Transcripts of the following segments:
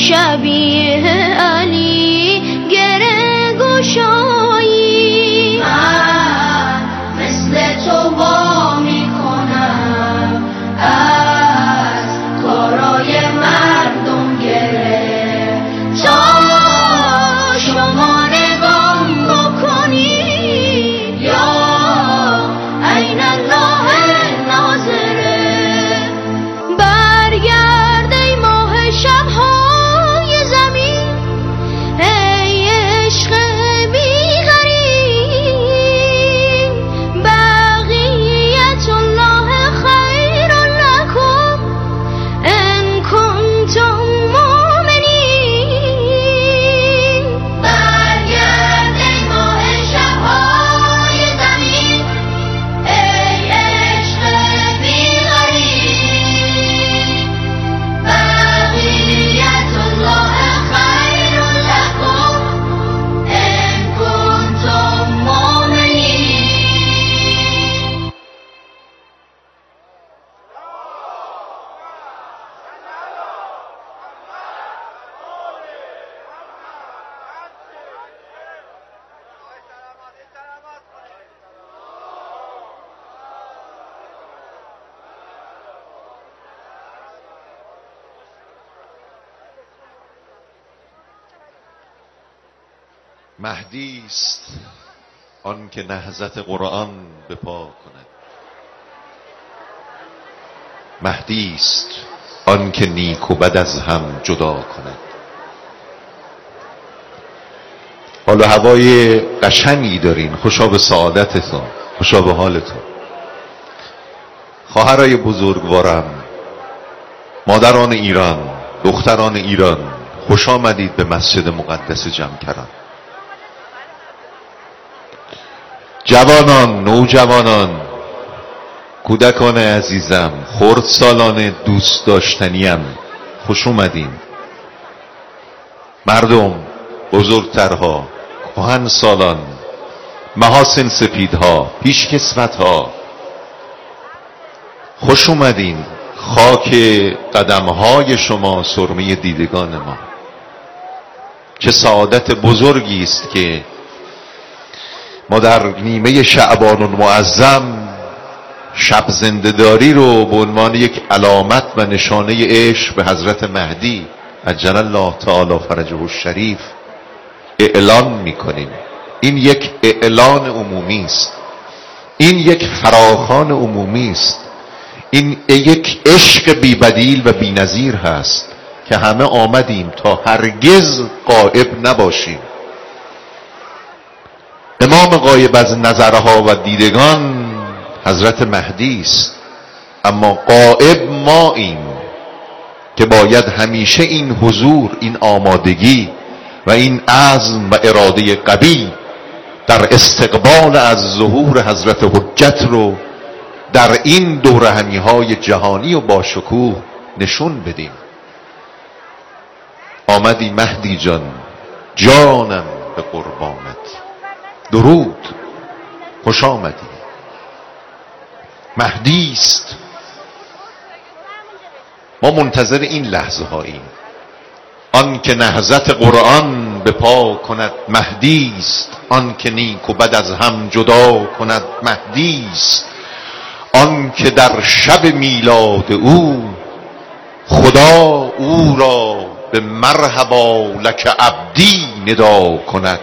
شبیه علی گره گشایی. من مثل تو وا میکنم از کارای مردم گره، تا شما نگاه بکنی یا عین الله ناظره. برگرد ای ماه شبهای زمین، ای عشق بی غریب، بقیت الله خیر لکم ان کنتم مؤمنین. برگرد ای ماه شبهای زمین، ای عشق بی غریب، بقیت الله خیر لکم ان کنتم مؤمنین. مهدی است آن که نهضت قرآن به پا کند. مهدی است آن که نیک و بد از هم جدا کند. حال و هوای قشنگی دارین، خوشا به سعادتتون، خوشا به حالتون. خواهرای بزرگوارم، مادران ایران، دختران ایران، خوش آمدید به مسجد مقدس جمکران. جوانان، نوجوانان، کودکان عزیزم، خردسالان دوست داشتنیم، خوش اومدین. مردم، بزرگترها، کهن سالان، محاسن سپیدها، پیشکسوتها، خوش اومدین. خاک قدمهای شما سرمه دیدگان ما. چه سعادت بزرگی است که ما در نیمه شعبان المعظم شب زنده‌داری رو به عنوان یک علامت و نشانه عشق به حضرت مهدی عجل الله تعالی فرجه الشریف اعلان میکنیم. این یک اعلان عمومی است، این یک فراخوان عمومی است، این یک عشق بی‌بدیل و بی‌نظیر هست که همه آمدیم تا هرگز غائب نباشیم. امام غایب از نظرها و دیدگان حضرت مهدی است، اما غائب ماییم که باید همیشه این حضور، این آمادگی و این عزم و اراده قوی در استقبال از ظهور حضرت حجت رو در این دورهمی‌های جهانی و باشکوه نشون بدیم. آمدی مهدی جان، جانم به قربانت. درود، خوش آمدی. مهدی است. ما منتظر این لحظه هاییم. آن که نهضت قرآن به پا کند مهدی است. آن که نیک و بد از هم جدا کند مهدی است. آن که در شب میلاد او خدا او را به مرحبا لک عبدی ندا کند.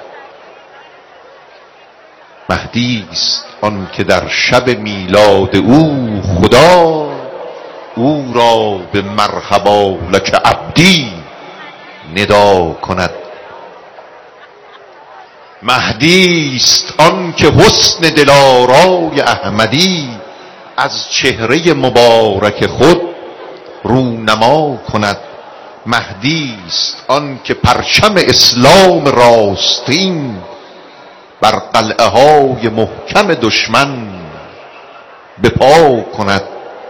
مهدی است آن که در شب میلاد او خدا او را به مرحبا لک عبدی ندا کند. مهدی است آن که حسن دلارای احمدی از چهره مبارک خود رونما کند. مهدی است آن که پرچم اسلام راستین بر قلعه های محکم دشمن به پا کند.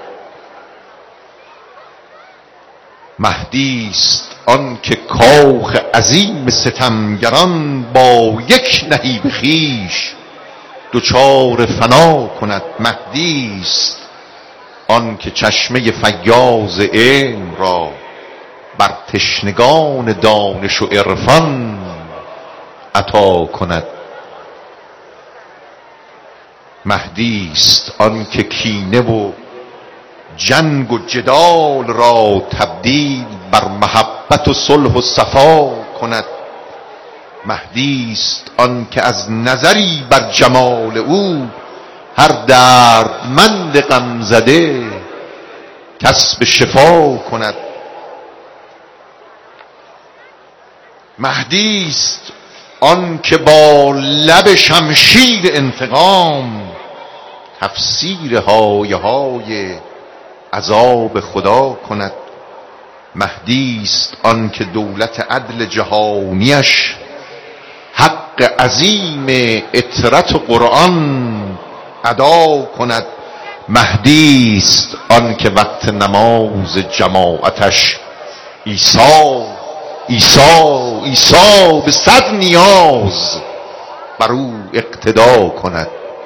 مهدی است آن که کاخ عظیم ستمگران با یک نهیب خویش دچار فنا کند. مهدی است آن که چشمه فیاض علم را بر تشنگان دانش و عرفان عطا کند. مهدی است آن که کینه و جنگ و جدال را تبدیل بر محبت و صلح و صفا کند. مهدی است آن که از نظری بر جمال او هر دردمند غم زده کسب شفا کند. مهدی است آن که با لب شمشیر انتقام تفسیر های های عذاب خدا کند. مهدی است آن که دولت عدل جهانیش حق عظیم اطرت و قرآن ادا کند. مهدی است آن که وقت نماز جماعتش عیسی عیسی عیسی به 100 نیاز بر او اقتدا کند.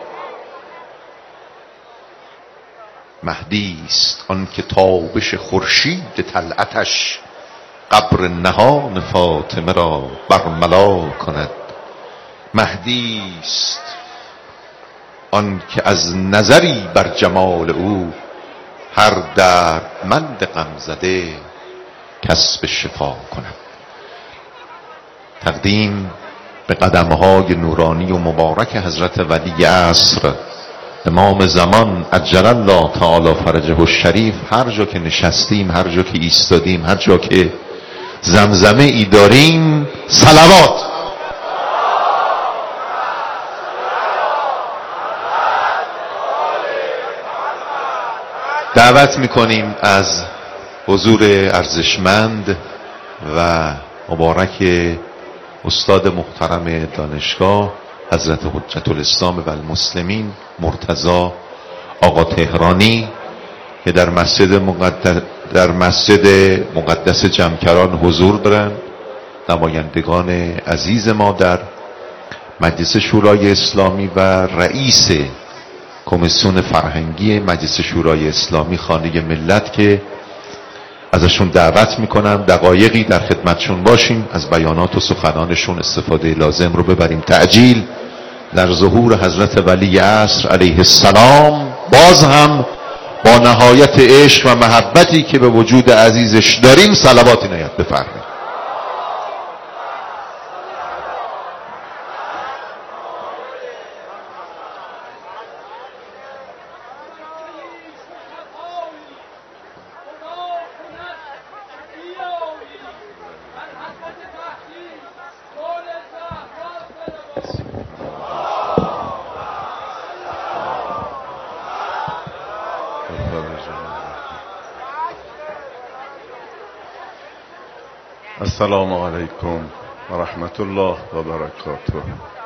مهدی است آن که تابش خورشید طلعتش قبر نهان فاطمه را برملا کند. مهدی است آن که از نظری بر جمال او هر دردمند غم زده کسب شفا کند. تقدیم به قدمهای نورانی و مبارک حضرت ولی عصر امام زمان عجل الله تعالی فرجه الشریف. هر جا که نشستیم، هر جا که ایستادیم، هر جا که زمزمه ای داریم، صلوات. دعوت میکنیم از حضور ارزشمند و مبارک استاد محترم دانشگاه حضرت حجت الاسلام و المسلمین مرتضی آقا تهرانی که در مسجد مقدس جمکران حضور دارند، نمایندگان عزیز ما در مجلس شورای اسلامی و رئیس کمیسیون فرهنگی مجلس شورای اسلامی خانه ملت که ازشون دعوت میکنم دقایقی در خدمتشون باشیم، از بیانات و سخنانشون استفاده لازم رو ببریم. تعجیل در ظهور حضرت ولی عصر علیه السلام باز هم با نهایت عشق و محبتی که به وجود عزیزش داریم صلوات عنایت بفرمایید. السلام علیکم و رحمت الله و برکاته.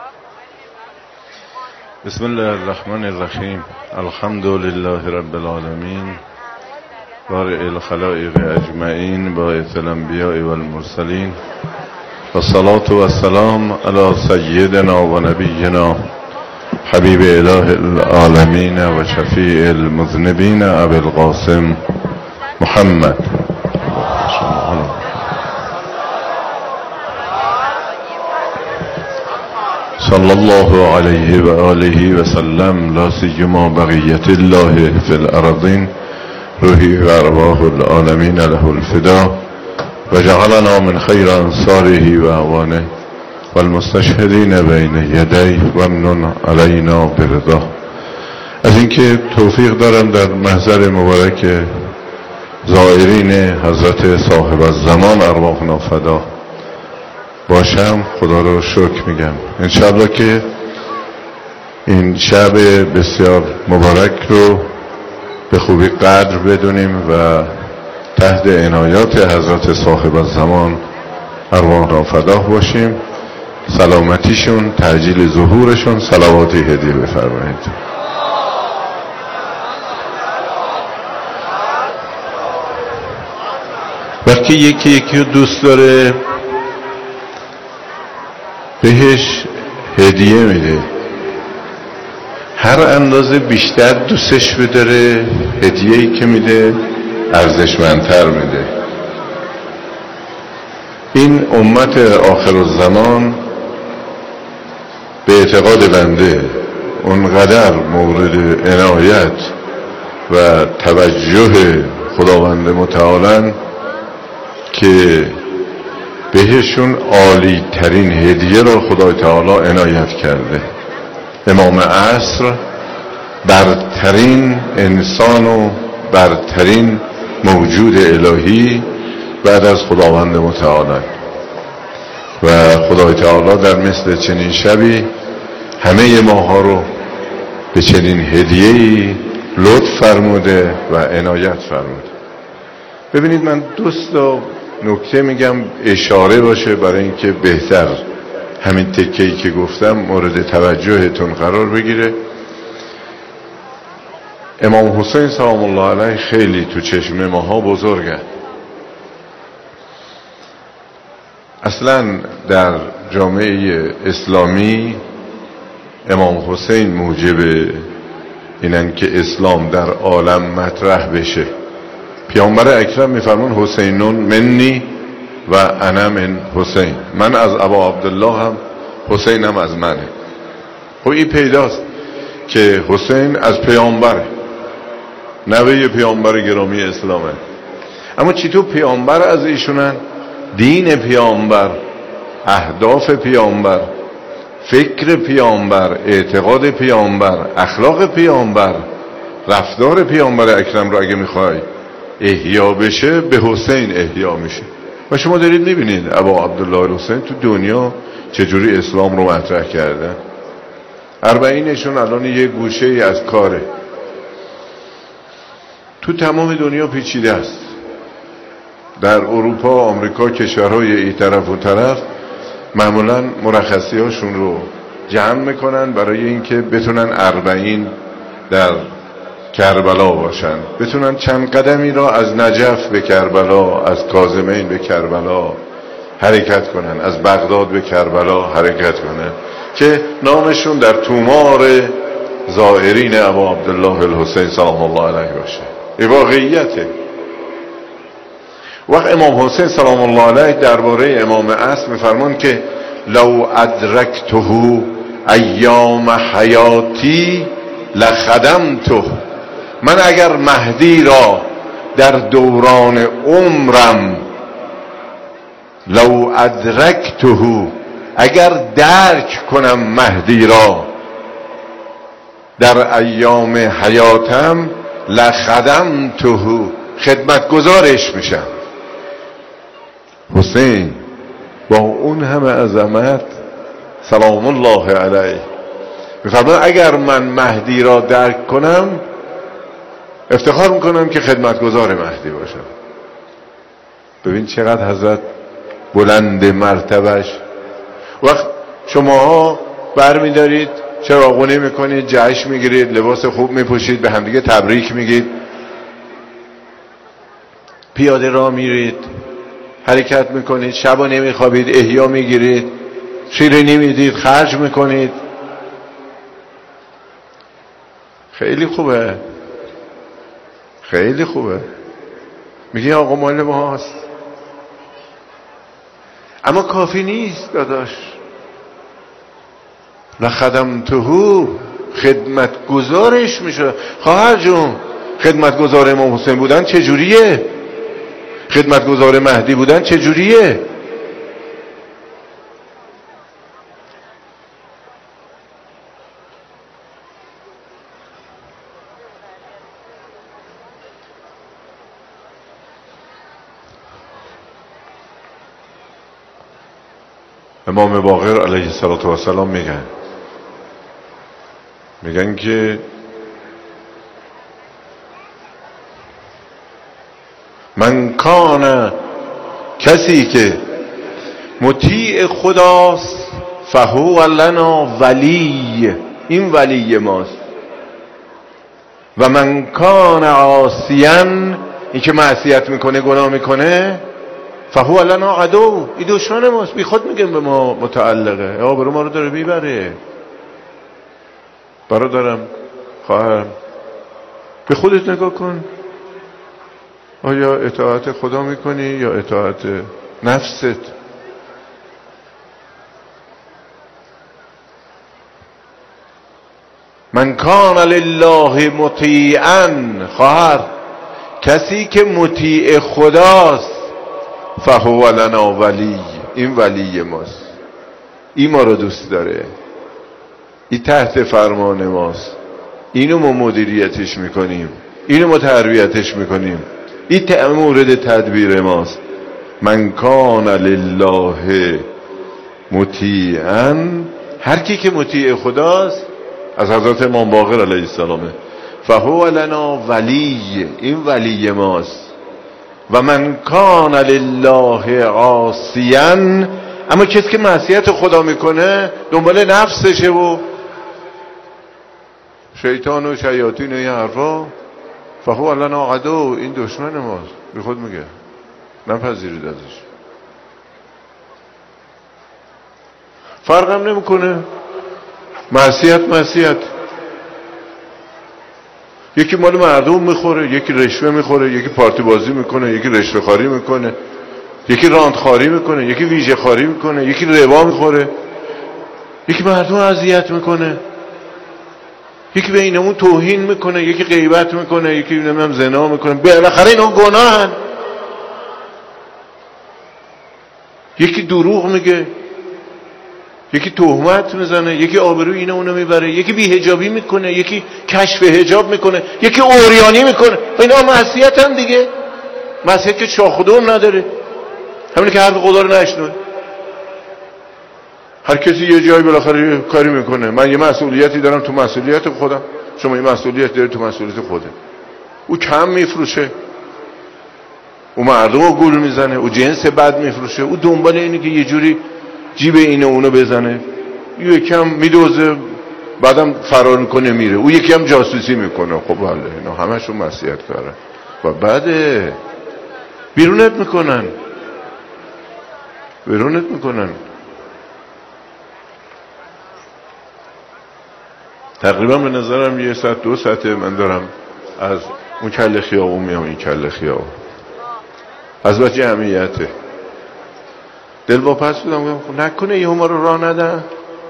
بسم الله الرحمن الرحیم. الحمد لله رب العالمین بارئ الخلائق اجمعین باعث الانبیاء والمرسلین و الصلاة و السلام علی سیدنا و نبینا حبیب اله العالمین و شفیع المذنبین ابی القاسم محمد صلی الله علیه و آله و سلم. لا سیما بقیت الله فی الارضین روحی و ارواح العالمین له الفدا و جعلنا من خیر انصاره و اعوانه و المستشهدین بین یدیه و امنن علینا برضا. از اینکه توفیق دارم در محضر مبارک زائرین حضرت صاحب الزمان ارواحنا فدا باشم، خدا رو شکر میگم. انشاءالله که این شب بسیار مبارک رو به خوبی قدر بدونیم و تحت عنایات حضرت صاحب الزمان ارواحنا فدا باشیم. سلامتیشون، تعجیل ظهورشون صلواتی هدیه بفرمایید. وقتی یکی رو دوست داره بهش هدیه میده، هر اندازه بیشتر دوستش بداره هدیه‌ای که میده ارزشمندتر میده. این امت آخر الزمان به اعتقاد بنده اونقدر مورد عنایت و توجه خداوند متعال که بهشون عالی ترین هدیه را خدای تعالی عنایت کرده. امام عصر برترین انسان و برترین موجود الهی بعد از خداوند متعال و خدای تعالی در مثل چنین شبی همه ماها رو به چنین هدیه‌ای لطف فرموده و عنایت فرموده. ببینید من دوست نکته میگم اشاره باشه برای اینکه بهتر همین تکه‌ای که گفتم مورد توجهتون قرار بگیره. امام حسین سلام الله علیه خیلی تو چشم ماها بزرگه. اصلا در جامعه اسلامی امام حسین موجب اینن که اسلام در عالم مطرح بشه. پیامبر اکرم میفرمون حسینون منی و انا من حسین، من از ابا عبدالله هم حسینم از منه. خب این پیداست که حسین از پیامبره، نوه پیامبر گرامی اسلامه. اما چطور پیامبر از ایشونن؟ دین پیامبر، اهداف پیامبر، فکر پیامبر، اعتقاد پیامبر، اخلاق پیامبر، رفتار پیامبر اکرم را اگه میخوای احیا بشه به حسین احیا میشه. و شما دارید میبینید ابا عبدالله حسین تو دنیا چجوری اسلام رو مطرح کردن. 40شون الان یه گوشه ای از کاره. تو تمام دنیا پیچیده است. در اروپا، آمریکا، کشورهای این طرف و طرف معمولا مرخصی هاشون رو جمع میکنن برای اینکه بتونن 40 در کربلا باشن، بتونن چند قدمی را از نجف به کربلا، از کاظمین به کربلا حرکت کنن، از بغداد به کربلا حرکت کنن که نامشون در تومار زائرین ابا عبدالله الحسین سلام الله علیه باشه. این واقعیته. وقت امام حسین سلام الله علیه درباره امام عصر میفرمان که لو ادرکته ایام حیاتی لخدمته، من اگر مهدی را در دوران عمرم، لو ادرکته، اگر درک کنم مهدی را در ایام حیاتم، لخدمته، خدمتگزارش میشم. حسین با اون همه عظمت سلام الله علیه میفرماید اگر من مهدی را درک کنم افتخار میکنم که خدمتگزار مهدی باشم. ببین چقدر حضرت بلند مرتبش. وقت شماها برمیدارید چراغونی میکنید، جشن میگیرید، لباس خوب میپوشید، به همدیگه تبریک میگید، پیاده راه میرید، حرکت میکنید، شبا نمیخوابید، احیا میگیرید، شیرینی میدید، خرج میکنید. خیلی خوبه، خیلی خوبه. میگی آقا مال ماست. اما کافی نیست داداش. لخدمته، خدمتگزارش میشه. خواهر جون، خدمتگزار امام حسین بودن چجوریه؟ خدمتگزار مهدی بودن چجوریه؟ امام باقر علیه السلام میگن که من کان، کسی که مطیع خداست، فهو لنا ولی، این ولی ماست. و من کان عاصیا، این که معصیت میکنه، گناه میکنه، فهو لنا عدو، این دشمن ماست. بی خود میگم به ما متعلقه، برو ما رو داره میبره. برادرم، خواهرم، به خودت نگاه کن. آیا اطاعت خدا میکنی یا اطاعت نفست؟ من کان لله مطیعا، خواهر کسی که مطیع خداست، فهو لنا ولی، این ولی ماست، این ما رو دوست داره، این تحت فرمان ماست، اینو ما مدیریتش میکنیم، اینو ما تربیتش میکنیم، این مورد تدبیر ماست. من کان لله مطیعا، هر کی که مطیع خداست، از حضرت امام باقر علیه السلامه، فهو لنا ولی، این ولی ماست. و من کان لله عاصیا، اما کسی که معصیت خدا میکنه، دنبال نفسشه و شیطان و شیاطین و این حرفا، فهو لنا عدو، این دشمن ماست. بی خود میگه نپذیرید ازش. فرقم نمیکنه، معصیت. یکی مال مردم میخوره، یکی رشوه میخوره، یکی پارتی بازی میکنه، یکی رشوه خاری میکنه، یکی راند خاری میکنه، یکی ویژه خاری میکنه، یکی ربا میخوره، یکی مردم اذیت میکنه، یکی به اینمون توهین میکنه، یکی غیبت میکنه، یکی نمیدونم زنا میکنه. بالاخره اینا گناهن. یکی دروغ میگه، یکی تهمت میزنه، یکی آبروی اینو اونو میبره، یکی بی‌حجابی میکنه، یکی کشف حجاب میکنه، یکی عریانی میکنه. اینا معصیت هم دیگه، معصیت که شاخ و دم نداره، همینه که حرف خدا رو نشنوه. هر کسی یه جایی بالاخره کاری میکنه. من یه مسئولیتی دارم تو مسئولیت خودم، شما یه مسئولیت داری تو مسئولیت خوده. او کم میفروشه، او مردم رو گول میزنه، او جنس بد میفروشه، او دنبال اینه که یه جوری جیب اینو اونو بزنه، یکم میدوزه بعدم فرار میکنه میره، او یکی هم جاسوسی میکنه. خب بله، اینا همشون معصیت کاره و بعد بیرونت میکنن. تقریبا به نظرم 1 ساعت 2 ساعته من دارم از اون کله خیابون میام این کله خیابون، از وجه جمعیته. دل واپس بودم، نکنه یه ما رو راه ندن.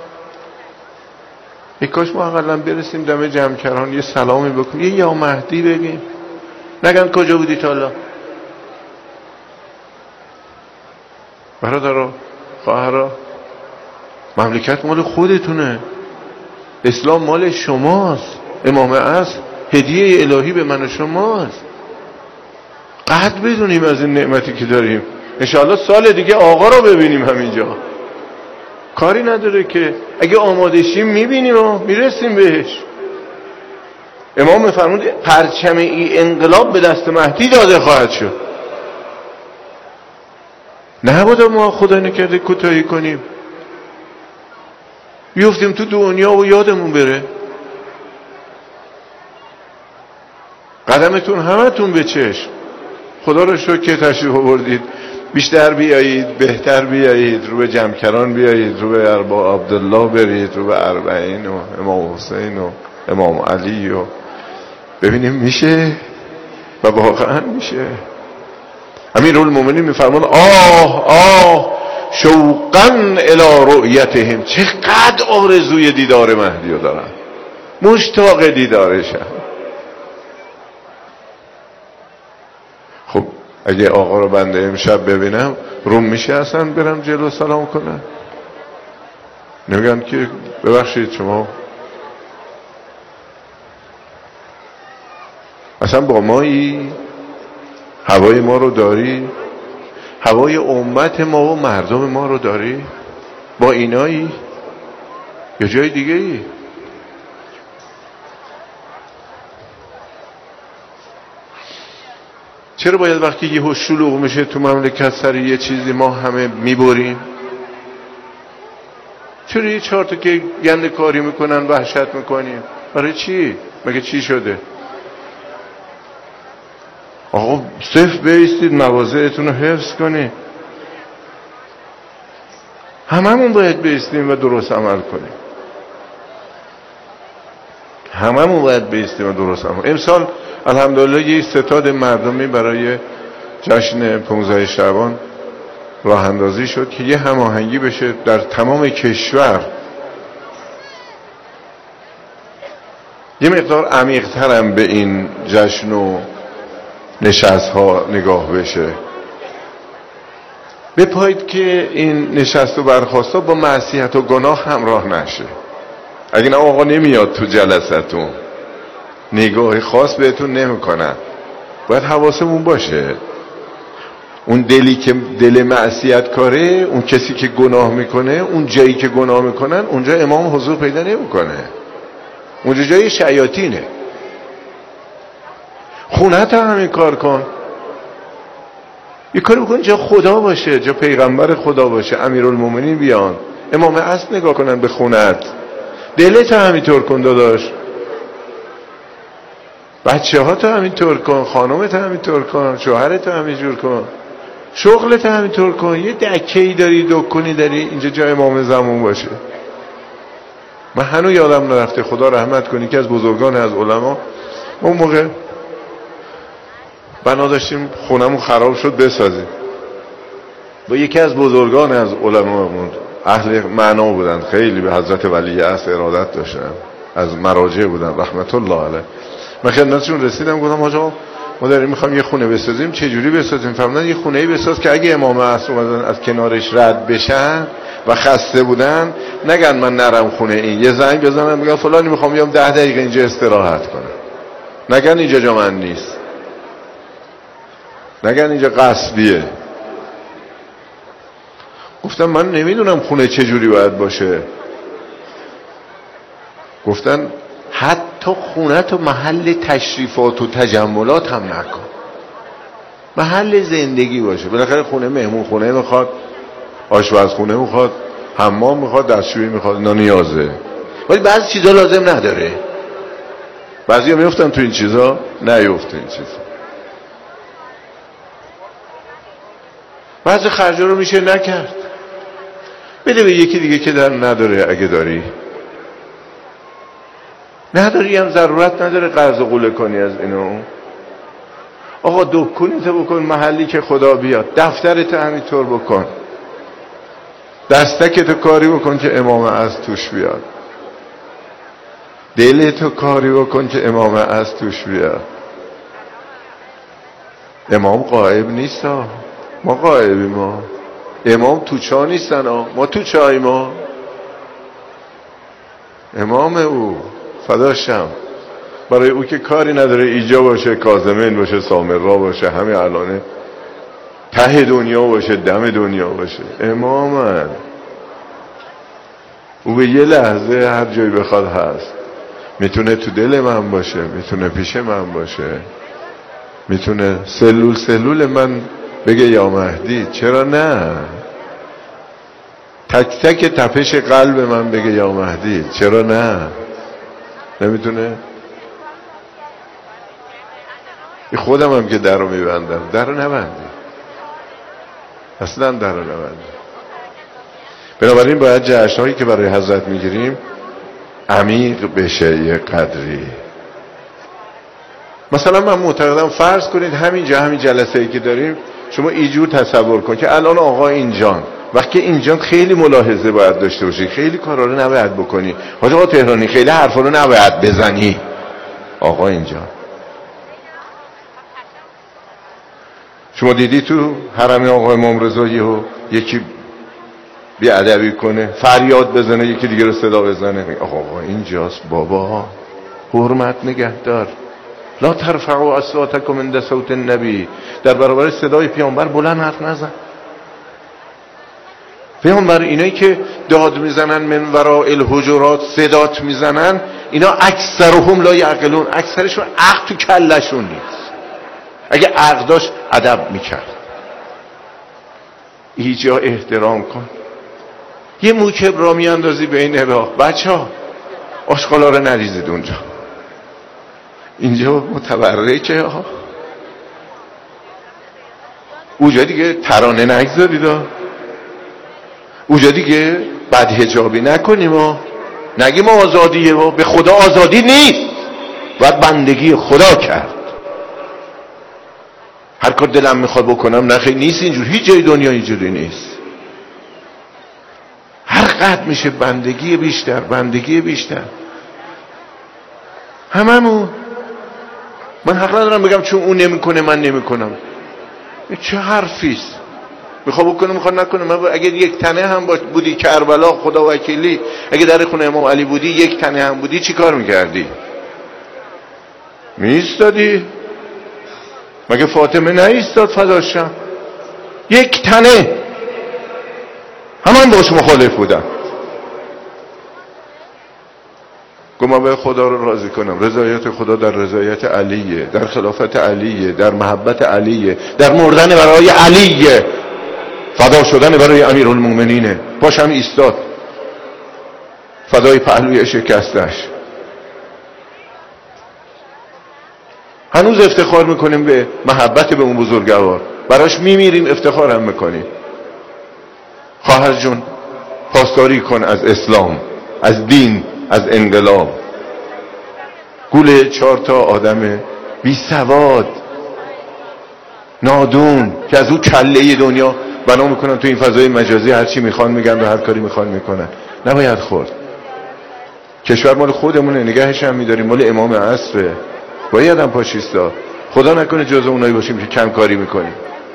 یک کاش ما اقلا برسیم دم جمکران یه سلامی بکنیم، یه یا مهدی بگیم، نگن کجا بودی تا حالا. برادرها، خواهرها، مملکت مال خودتونه، اسلام مال شماست، امام عصر هدیه الهی به من و شماست. قدر بدونیم از این نعمتی که داریم. انشاءالله سال دیگه آقا رو ببینیم همینجا، کاری نداره که اگه آماده شیم میبینیم و میرسیم بهش. امام میفرمود پرچم این انقلاب به دست مهدی داده خواهد شد. نباید ما خدا نکرده کوتاهی کنیم، بیفتیم تو دنیا و یادمون بره. قدمتون همتون به چشم. خدا رو شکر که تشریف آوردید، بیشتر بیایید، بهتر بیایید، رو به جمکران بیایید، رو به اربا عبدالله برید، رو به اربعین و امام حسین و امام علی و ببینیم میشه و واقعا میشه. امیرالمومنین میفرمان آه شوقا الی رؤیتهم، چقدر آرزوی دیدار مهدی رو دارن، مشتاق دیدارشم. خب اگه آقا رو بنده امشب ببینم روم میشه اصلا برم جلو سلام کنم؟ نمیگن که ببخشید شما اصلا با مایی، هوای ما رو داری، هوای امت ما و مردم ما رو داری، با اینایی یا جای دیگه ای؟ چرا باید وقتی یه شلوغ میشه تو مملکت سر یه چیزی ما همه میبریم؟ چرا یه 4 تا که گنده کاری میکنن وحشت میکنیم؟ برای چی؟ مگه چی شده؟ آقا صفر بایستید، مواضعتون رو حفظ کنید. هممون باید بایستیم و درست عمل کنیم. امسال الحمدلله یه ستاد مردمی برای جشن 15 شعبان راه اندازی شد که یه هماهنگی بشه در تمام کشور. یه مقدار عمیق‌ترم به این جشن و نشست ها نگاه بشه. بپایید که این نشست و برخاست ها با معصیت و گناه همراه نشه. اگه نه آقا نمیاد تو جلستون، نگاه خاص بهتون نمیکنن. باید حواسمون باشه اون دلی که دل معصیت کاره، اون کسی که گناه میکنه، اون جایی که گناه میکنن اونجا امام حضور پیدا نمیکنه، اونجا جای شیاطینه. خونت هم همین کار کن، یه کاری بکن جا خدا باشه، جا پیغمبر خدا باشه، امیرالمومنین بیان، امام اصل نگاه کنن به خونت. دلت همینطور کن داداش، بچه ها تو همینطور کن، خانومت همینطور کن، شوهرت همینجور کن، شغلت همینطور کن. یه دکه‌ای داری، دکونی داری، اینجا جای امام زمان باشه. من هنوز یادم نرفته، خدا رحمت کنی، که از بزرگان از علما، اون موقع بنا داشتیم خونمون خراب شد بسازیم، با یکی از بزرگان از علمامون، اهل معنا بودن، خیلی به حضرت ولی عصر ارادت داشتن، از مراجع بودن رحمت الله علیه. من خدمتشون رسیدم، گفتم آقا ما داریم میخوام یه خونه بسازیم، چه جوری بسازیم؟ فرمودن یه خونه‌ای بساز که اگه امام عصر اومدن از کنارش رد بشن و خسته بودن نگن من نرم خونه این، یه زنگ بزنن بگن فلانی میخوام بیام 10 دقیقه اینجا استراحت کنم، نگن اینجا جا من نیست، نگن اینجا غصبیه. گفتم من نمیدونم خونه چه جوری باید باشه. گفتن حتی خونه تو محل تشریفات و تجملات هم نکن، محل زندگی باشه. بالاخره خونه مهمون خونه میخواد، آشپزخونه میخواد، حمام میخواد، دستشویی میخواد، اینا نیازه. ولی بعضی چیزا لازم نداره. بعضیا میفتن تو این چیزا، نیفته این چیزا. بعضی خرجا رو میشه نکرد، بده به یکی دیگه که در نداره. اگه داری نداری هم ضرورت نداره قرض و قوله کنی از اینو. آقا دکونیتو بکن محلی که خدا بیاد، دفترتو همینطور بکن، دستکتو کاری بکن که امام از توش بیاد، دلتو کاری بکن که امام از توش بیاد. امام غائب نیست ها، ما غائبیم. ما امام تو چا نیستن ها، ما تو چاییم ها. امام او فداشم، برای او که کاری نداره ایجا باشه، کاظمین باشه، سامرا باشه، همه الانه ته دنیا باشه، دم دنیا باشه، امامن. او به یه لحظه هر جایی بخواد هست. میتونه تو دل من باشه، میتونه پیش من باشه، میتونه سلول من بگه یا مهدی، چرا نه؟ تک تک تپش قلب من بگه یا مهدی، چرا نه؟ نمیتونه؟ خودم هم که در رو میبندم، در رو نبندی، اصلا در رو نبندی. بنابراین باید جشنهایی که برای حضرت میگیریم عمیق بشه یه قدری. مثلا من معتقدم فرض کنید همین جلسه‌ای که داریم، شما اینجور تصور کن که الان آقا اینجان، وقتی اینجان خیلی ملاحظه باید داشته باشی، خیلی کارا رو نباید بکنی. حاج آقا تهرانی خیلی حرفا رو نباید بزنی. آقا اینجان شما دیدی تو حرم آقا امام رضا یکی بی‌ادبی کنه، فریاد بزنه، یکی دیگه رو صدا بزنه، آقا اینجاست بابا، حرمت نگهدار. لا ترفعوا اصواتکم عند صوت النبی، در برابر صدای پیامبر بلند حرف نزن. پیامبر اینایی که داد میزنن من وراء الحجرات، صدات میزنن، اینا اکثرهم لا یعقلون، اکثرشون عقل تو کلشون نیست. اگه عقل داشت ادب میکرد. ایجا احترام کن. یه موکب را میاندازی بین راه، بچه ها آشغالا رو نریزید اونجا، اینجا متبرکه ها. اونجا دیگه ترانه نگذارید ها، اونجا دیگه بد حجابی نکنیم ها، نگیم آزادیه ها. به خدا آزادی نیست، باید بندگی خدا کرد. هر کار دلم میخواد بکنم، نه خیلی نیست اینجور، هیچ جای دنیا اینجوری نیست. هر قدر میشه بندگی بیشتر، بندگی بیشتر. هممون. من حق ندارم بگم چون اون نمیکنه من نمیکنم. چه حرفیست؟ میخواد بکنه میخواد نکنه. من اگه یک تنه هم بودی کربلا، خدا وکیلی، اگه در خونه امام علی بودی یک تنه هم بودی چی کار میکردی؟ میایستادی؟ مگه فاطمه نایستاد فداشم؟ یک تنه همه باش مخالف بودن. گفت من باید خدا رو راضی کنم. رضایت خدا در رضایت علیه، در خلافت علیه، در محبت علیه، در مردن برای علیه، فدا شدن برای امیرالمومنینه. باش هم ایستاد، فدای پهلوی شکستش. هنوز افتخار میکنیم به محبت به اون بزرگوار، براش میمیریم، افتخار هم میکنیم. خواهر جون پاسداری کن از اسلام، از دین، از انقلاب. گول 4 تا آدم بی سواد نادون که از اون کله دنیا بنا میکنن تو این فضای مجازی هر چی میخوان میگن و هر کاری میخوان میکنن. نباید خورد. کشور مال خودمونه، نگهش هم میداریم، مال امام عصره، باید هم پاشیستا. خدا نکنه جز اونایی باشیم که کم کاری میکنیم،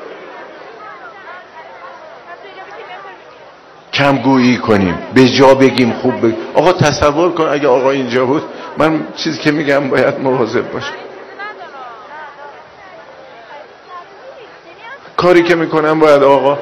کم گویی کنیم، به جا بگیم، خوب بگیم. آقا تصور کن اگه آقا اینجا بود، من چیزی که میگم باید مواظب باشم. کاری که میکنم باید آقا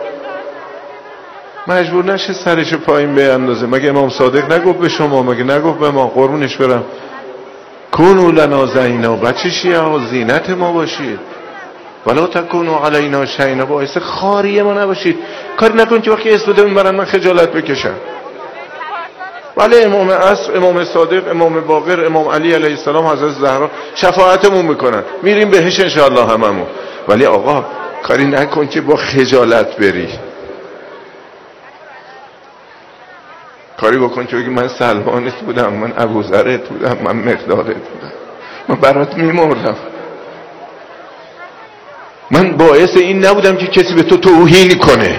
مجبور نشه سرش پایین بیندازه. مگه امام صادق نگفت به شما؟ مگه نگفت به ما؟ قربونش برم کونوا لنا زینا، بچه شیعه ها زینت ما باشید، ولا تکونوا علینا شینا، باعث خاری ما نباشید. کاری نکن که وقتی اسمده میبرن من خجالت بکشم. ولی امام عصر، امام صادق، امام باقر، امام علی علیه السلام، حضرت زهرا شفاعتمون میکنن، میریم بهش انشاءالله هممون. ولی آقا کاری نکن که با خجالت بری. کاری بکن که بگی من سلمانت بودم، من ابوذرت بودم، من مقدادت بودم، من برات میمردم. من باعث این نبودم که کسی به تو توهین کنه.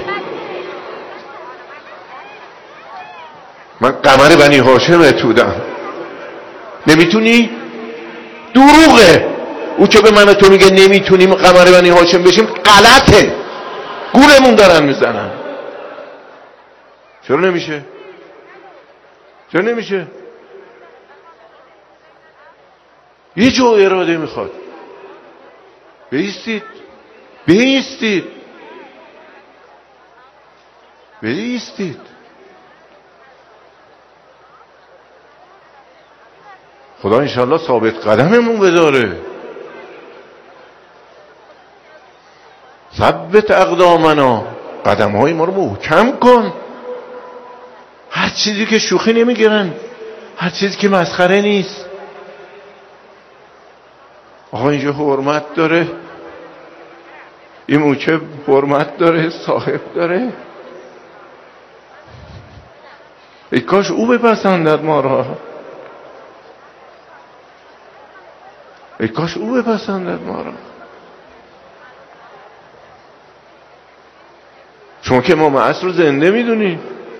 من قمر بنی هاشمت بودم. نمیتونی؟ دروغه. او که به من و تو میگه نمیتونیم قمر بنی هاشم بشیم غلطه. گولمون دارن میزنن. چرا نمیشه؟ چرا نمیشه؟ یه جو اراده میخواد. بایستید، بایستید، بایستید. خدا انشاءالله ثابت قدممون بداره. ثبت اقدامنا، قدمهای ما رو محکم کن. هر چیزی که شوخی نمیگیرن، هر چیزی که مسخره نیست. آقا اینجا حرمت داره، این موچه حرمت داره، صاحب داره. ای کاش او بپسندد ما را، ای کاش او بپسندد ما را. شما که امام عصر رو زنده میدونی،